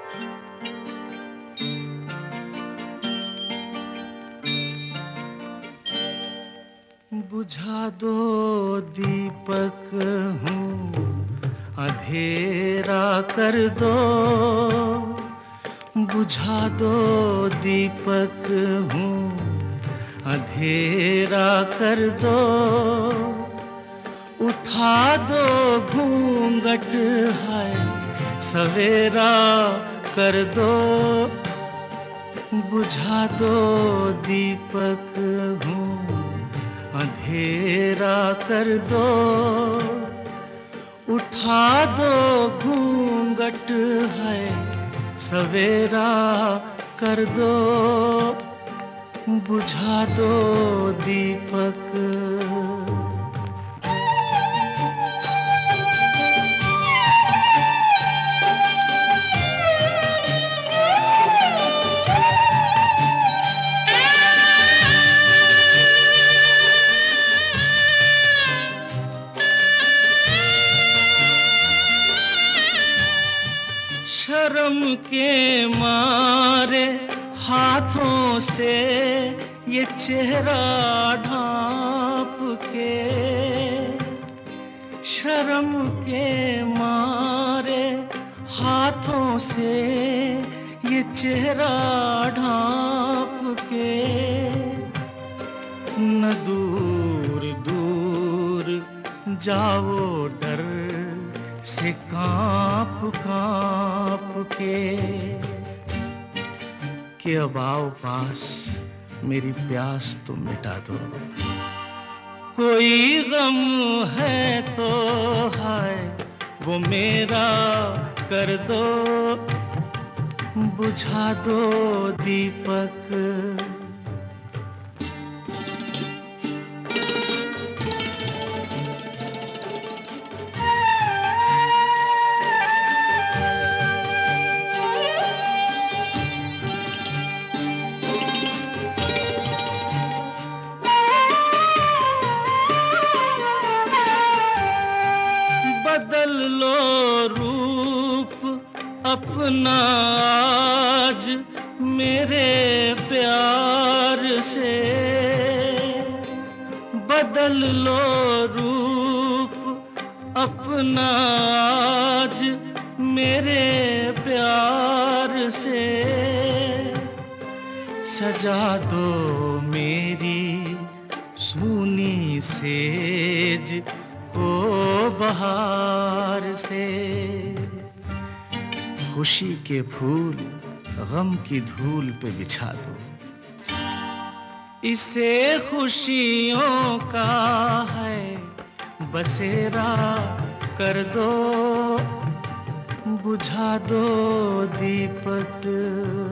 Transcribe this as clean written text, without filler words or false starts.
बुझा दो दीपक हूँ, अंधेरा कर दो। बुझा दो दीपक हूँ, अंधेरा कर दो। उठा दो घूंघट है, सवेरा कर दो। बुझा दो दीपक हूँ, अंधेरा कर दो। उठा दो घूंघट है, सवेरा कर दो। बुझा दो दीपक। शर्म के मारे हाथों से ये चेहरा ढांप के, शर्म के मारे हाथों से ये चेहरा ढांप के। न दूर दूर जाओ डर से कांप कांप के, कि अब आओ पास मेरी प्यास तुम मिटा दो। कोई गम है तो है वो मेरा कर दो। बुझा दो दीपक। बदल लो रूप अपना आज मेरे प्यार से। बदल लो रूप अपना आज मेरे प्यार से। सजा दो मेरी सूनी सेज को बहार से। खुशी के फूल गम की धूल पे बिछा दो। इसे खुशियों का है बसेरा कर दो। बुझा दो दीपक।